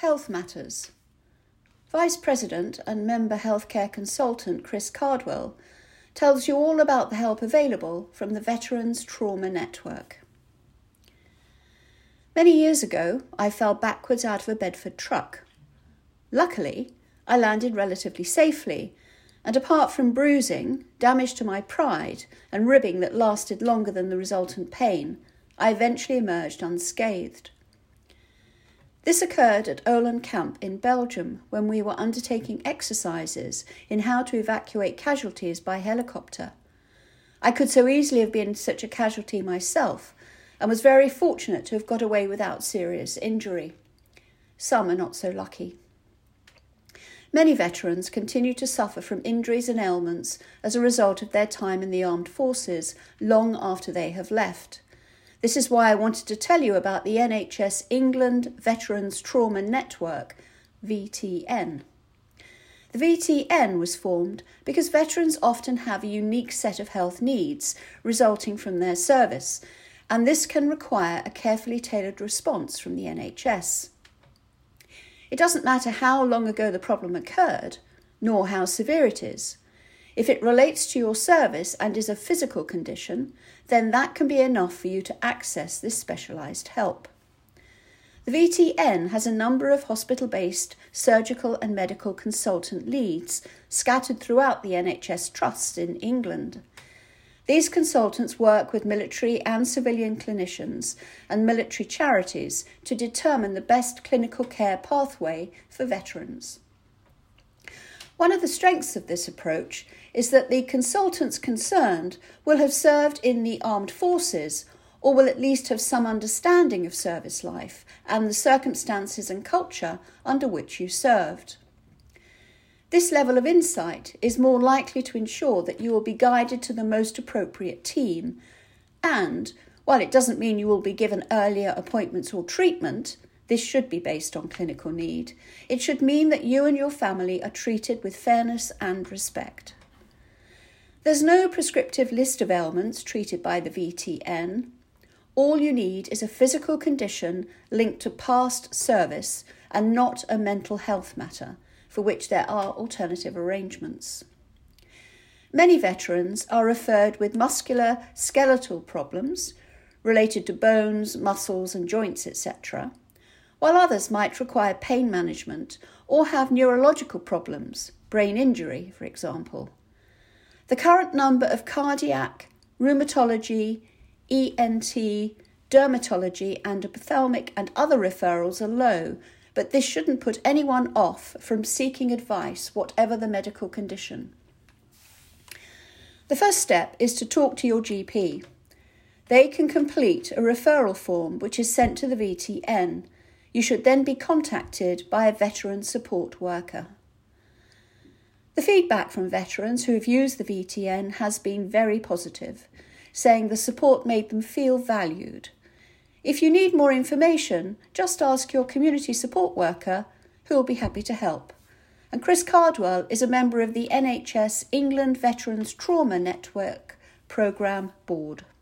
Health Matters. Vice President and member healthcare consultant Chris Cardwell tells you all about the help available from the Veterans Trauma Network. Many years ago, I fell backwards out of a Bedford truck. Luckily, I landed relatively safely, and apart from bruising, damage to my pride, and ribbing that lasted longer than the resultant pain, I eventually emerged unscathed. This occurred at Olen Camp in Belgium when we were undertaking exercises in how to evacuate casualties by helicopter. I could so easily have been such a casualty myself and was very fortunate to have got away without serious injury. Some are not so lucky. Many veterans continue to suffer from injuries and ailments as a result of their time in the armed forces long after they have left. This is why I wanted to tell you about the NHS England Veterans Trauma Network, VTN. The VTN was formed because veterans often have a unique set of health needs resulting from their service, and this can require a carefully tailored response from the NHS. It doesn't matter how long ago the problem occurred, nor how severe it is. If it relates to your service and is a physical condition, then that can be enough for you to access this specialised help. The VTN has a number of hospital-based surgical and medical consultant leads scattered throughout the NHS trusts in England. These consultants work with military and civilian clinicians and military charities to determine the best clinical care pathway for veterans. One of the strengths of this approach is that the consultants concerned will have served in the armed forces or will at least have some understanding of service life and the circumstances and culture under which you served. This level of insight is more likely to ensure that you will be guided to the most appropriate team and, while it doesn't mean you will be given earlier appointments or treatment, this should be based on clinical need. It should mean that you and your family are treated with fairness and respect. There's no prescriptive list of ailments treated by the VTN. All you need is a physical condition linked to past service and not a mental health matter, for which there are alternative arrangements. Many veterans are referred with muscular skeletal problems related to bones, muscles and joints, etc., while others might require pain management or have neurological problems, brain injury, for example. The current number of cardiac, rheumatology, ENT, dermatology and ophthalmic and other referrals are low, but this shouldn't put anyone off from seeking advice, whatever the medical condition. The first step is to talk to your GP. They can complete a referral form which is sent to the VTN. You should then be contacted by a veteran support worker. The feedback from veterans who have used the VTN has been very positive, saying the support made them feel valued. If you need more information, just ask your community support worker, who will be happy to help. And Chris Cardwell is a member of the NHS England Veterans Trauma Network Programme Board.